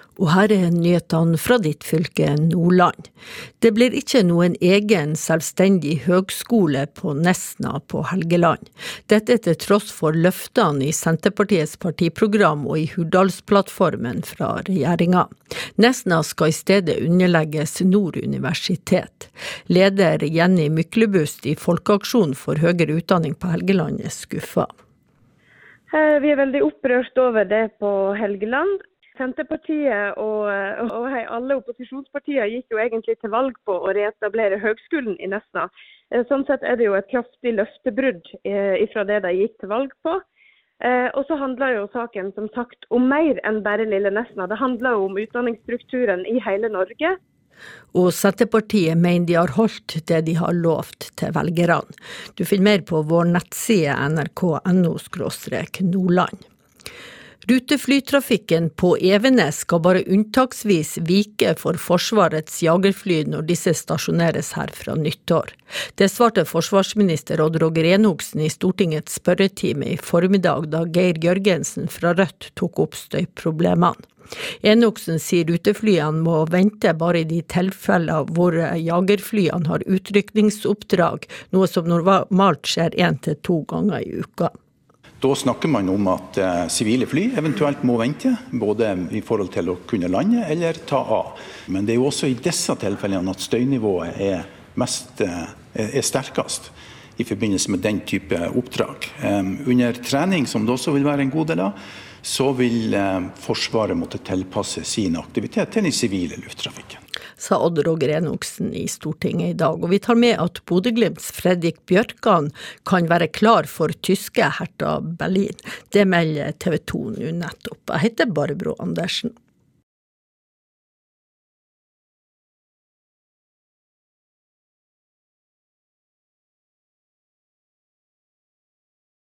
Og her nyhetene fra ditt fylke Nordland. Det blir ikke noen egen selvstendig høgskole på Nesna på Helgeland. Dette til tross for løftene i Senterpartiets partiprogram og i Hurdalsplattformen fra regjeringen. Nesna skal i stedet underlegges Nord universitet. Leder Jenny Myklebust i Folkeaksjon for høyere utdanning på Helgeland skuffet. Vi veldig opprørt over det på Helgeland. Senterpartiet og alle opposisjonspartier gikk jo egentlig til valg på å reetablere høgskolen i Nesna. Sånn sett det jo et kraftig løftebrudd ifra det de gikk til valg på. Og så handler jo saken som sagt om mer enn bare lille Nesna. Det handler om utdanningsstrukturen i hele Norge. Og Senterpartiet mener de har holdt det de har lovt til velgerne. Du finner mer på vår nettside nrk.no/Nordland. Ruteflytrafikken på Evenes skal bare unntaksvis vike for Forsvarets jagerfly når disse stasjoneres her fra nyttår. Det svarte forsvarsminister Odd Roger Enoksen i Stortingets spørretime i formiddag da Geir Jørgensen fra Rødt tok opp støyproblemene. Enoksen sier ruteflyene må vente bare i de tilfeller hvor jagerflyene har utrykningsoppdrag, noe som normalt skjer 1 til 2 ganger i uka. Da snakker man om at sivile fly eventuelt må vente, både i forhold til å kunne lande eller ta av. Men det jo også i disse tilfellene at støynivået er sterkest i forbindelse med den type oppdrag. Under trening, som det også vil være en god del av, så vil Forsvaret måtte tilpasse sin aktivitet til den sivile lufttrafikken. Sa Odd Roger Enoksen i Stortinget i dag. Og vi tar med at Bodø/Glimts Fredrik Bjørkan kan være klar for tyske Hertha Berlin. Det melder TV 2 nå nettopp. Jeg heter Barbro Andersen.